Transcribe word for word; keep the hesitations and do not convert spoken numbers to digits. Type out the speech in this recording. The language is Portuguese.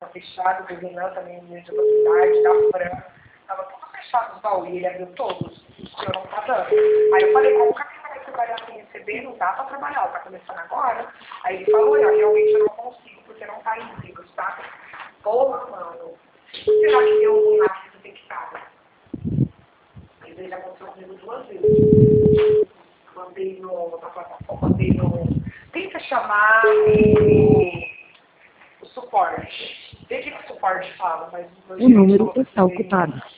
fechado, o Renan também, de outra cidade, da Fran, tava tudo fechado os baús, e ele abriu todos, eu não tá dando. Aí eu falei, como que a menina vai trabalhar sem receber? Não dá pra trabalhar, ela tá começando agora. Aí ele falou, olha, realmente eu não consigo, porque não tá em livros, tá? Porra, mano, será que deu um lá que você tem que estar? Mas ele já aconteceu comigo duas vezes. Mandei no, na plataforma, mandei no... Tenta chamar e, o suporte. Vê o que o suporte fala, mas... O número está ocupado.